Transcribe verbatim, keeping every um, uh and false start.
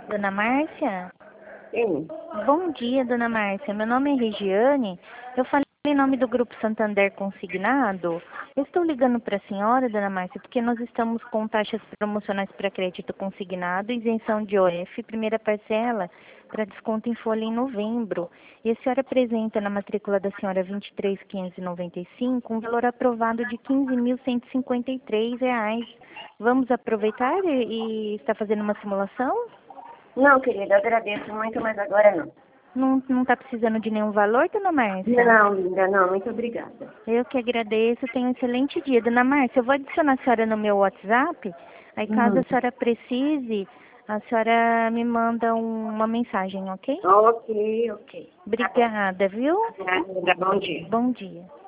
Dona Márcia? Sim. Bom dia, Dona Márcia. Meu nome é Regiane. Eu falei em nome do Grupo Santander Consignado. Eu estou ligando para a senhora, Dona Márcia, porque nós estamos com taxas promocionais para crédito consignado, isenção de O F, primeira parcela, para desconto em folha em novembro. E a senhora apresenta na matrícula da senhora vinte e três mil quinhentos e noventa e cinco um valor aprovado de quinze mil cento e cinquenta e três reais. Vamos aproveitar e, e está fazendo uma simulação? Não, querida, agradeço muito, mas agora não. Não, não está precisando de nenhum valor, Dona Márcia? Não, linda, não. Muito obrigada. Eu que agradeço. Tenha um excelente dia. Dona Márcia, eu vou adicionar a senhora no meu WhatsApp. Aí, caso Hum. a senhora precise, a senhora me manda um- uma mensagem, ok? Ok, ok. Tá bom. Obrigada, viu? Obrigada, bom dia. Bom dia.